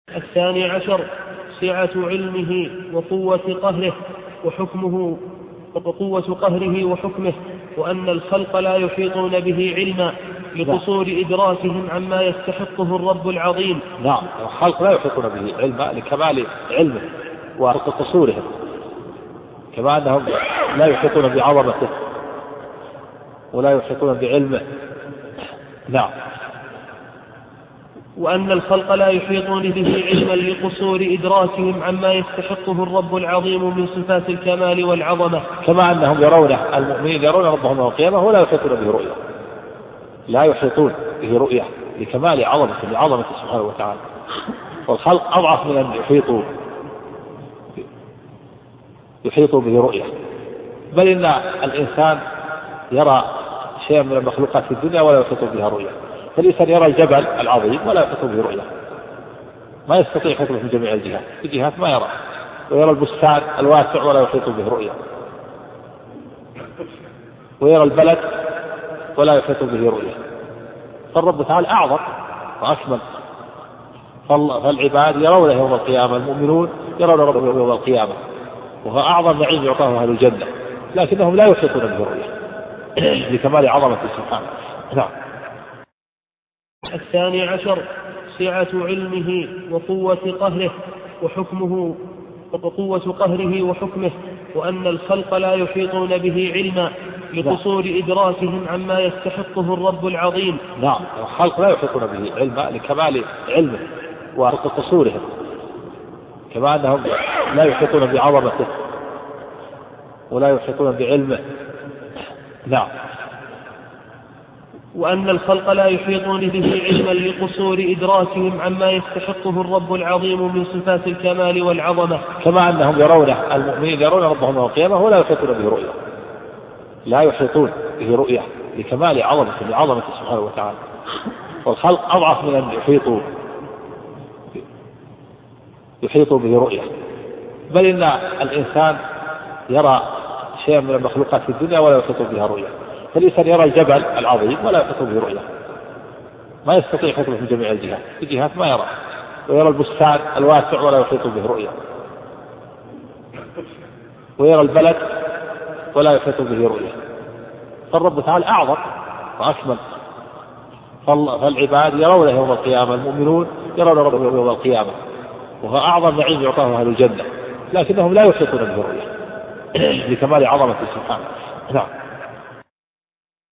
الثاني عشر سعة علمه وقوة قهره وحكمه، وأن الخلق لا يحيطون به علما لقصور إدراكهم عما يستحقه الرب العظيم. نعم، الخلق لا يحيطون به علما لكمال علمه وقصورهم، كما أنهم لا يحيطون بعظمته ولا يحيطون بعلمه. نعم. وأن الخلق لا يحيطون به علما لقصور إدراكهم عما يستحقه الرب العظيم من صفات الكمال والعظمة، كما أنهم يرون المؤمنين يرون ربهم يوم القيامة ولا يحيطون به رؤية، لا يحيطون به رؤية لكمال عظمته سبحانه وتعالى. والخلق أضعف من أن يحيطوا به رؤية، بل إن الإنسان يرى شيئا من المخلوقات في الدنيا ولا يحيط بها رؤية. فالإنسان يرى الجبل العظيم ولا يحيط به رؤية، ما يستطيع يحيط به من جميع الجهات، في جهات ما يرى، ويرى البستان الواسع ولا يحيط به رؤية، ويرى البلد ولا يحيط به رؤية. فالرب تعالى أعظم وأكمل، فالعباد يرون يوم القيامة، المؤمنون يرون ربهم يوم القيامة، وهو أعظم نعيم يعطاه أهل الجنة، لكنهم لا يحيطون به رؤية لكمال عظمته سبحانه. نعم. الثاني عشر سعة علمه وقوة قهره وحكمه، وأن الخلق لا يحيطون به علما لقصور إدراكهم عما يستحقه الرب العظيم. نعم، الخلق لا يحيطون به علما لكمال علمه وقصورهم، كما أنهم لا يحيطون بعظمته ولا يحيطون بعلمه. نعم. وأن الخلق لا يحيطون به علما لقصور إدراكهم عما يستحقه الرب العظيم من صفات الكمال والعظمة، كما أنهم يرون المؤمنين يرون ربهم يوم القيامة ولا يحيطون به رؤية، لا يحيطون به رؤية لكمال عظمته سبحانه وتعالى. والخلق أضعف من أن يحيطوا به رؤية، بل إن الإنسان يرى شيئا من المخلوقات في الدنيا ولا يحيط بها رؤية. فالإنسان يرى الجبل العظيم ولا يحيط به رؤية، ما يستطيع يحيط به من جميع الجهات، في جهات ما يرى، ويرى البستان الواسع ولا يحيط به رؤية، ويرى البلد ولا يحيط به رؤية. فالرب تعالى أعظم وأكمل، فالعباد يرون يوم القيامة، المؤمنون يرون ربهم يوم القيامة، وهو أعظم نعيم يعطاه أهل الجنة، لكنهم لا يحيطون به رؤية لكمال عظمته سبحانه. نعم.